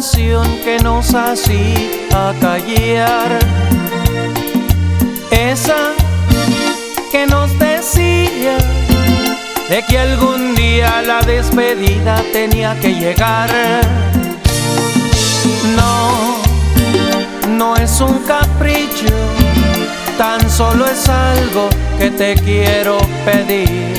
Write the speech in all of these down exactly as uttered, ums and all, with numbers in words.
canción que nos hacía callar, esa que nos decía de que algún día la despedida tenía que llegar. No, no es un capricho, tan solo es algo que te quiero pedir.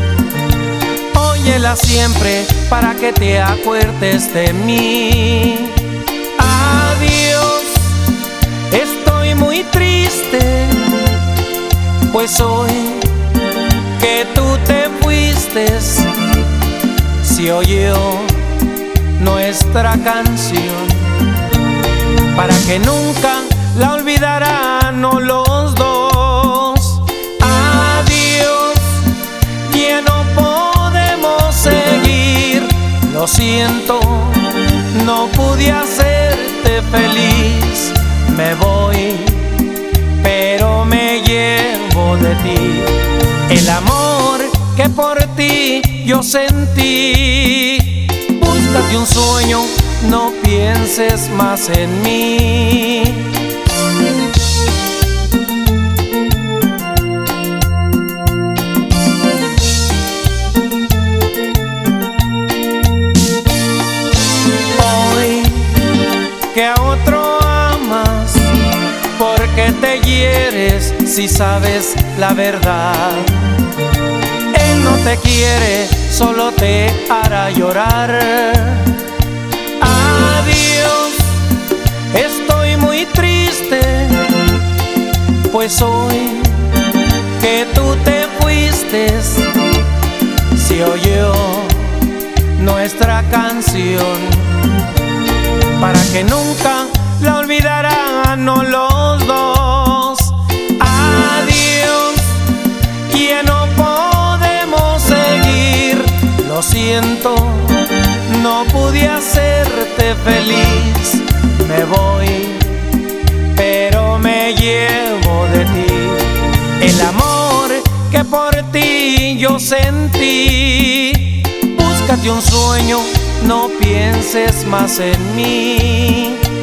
Óyela siempre para que te acuerdes de mí. Adiós, estoy muy triste, pues hoy que tú te fuiste, se oyó nuestra canción, para que nunca la olvidarán no los dos. Adiós, ya no podemos seguir, lo siento, no pude hacerte feliz. Me voy, pero me llevo de ti el amor que por ti yo sentí. Búscate un sueño, no pienses más en mí. Hoy que a otro amas, ¿por qué te hieres si sabes la verdad? Él no te quiere, solo te hará llorar. Adiós, estoy muy triste, pues hoy que tú te fuiste, se oyó nuestra canción, para que nunca la olvidarán no los dos. Adiós, ya no podemos seguir, lo siento, no pude hacerte feliz. Me voy, pero me llevo de ti el amor que por ti yo sentí. Búscate un sueño, no pienses más en mí.